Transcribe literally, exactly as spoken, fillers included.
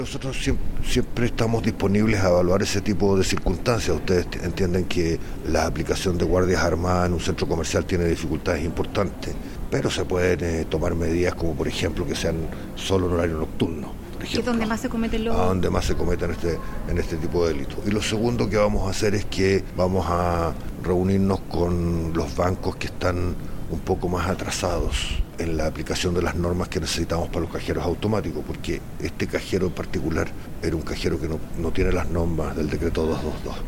Nosotros siempre, siempre estamos disponibles a evaluar ese tipo de circunstancias. Ustedes entienden que la aplicación de guardias armadas en un centro comercial tiene dificultades importantes, pero se pueden eh, tomar medidas como por ejemplo que sean solo en horario nocturno. Que es donde más se cometen los... A donde más se cometen este, en este tipo de delitos. Y lo segundo que vamos a hacer es que vamos a reunirnos con los bancos que están un poco más atrasados en la aplicación de las normas que necesitamos para los cajeros automáticos, porque este cajero en particular era un cajero que no, no tiene las normas del decreto doscientos veintidós.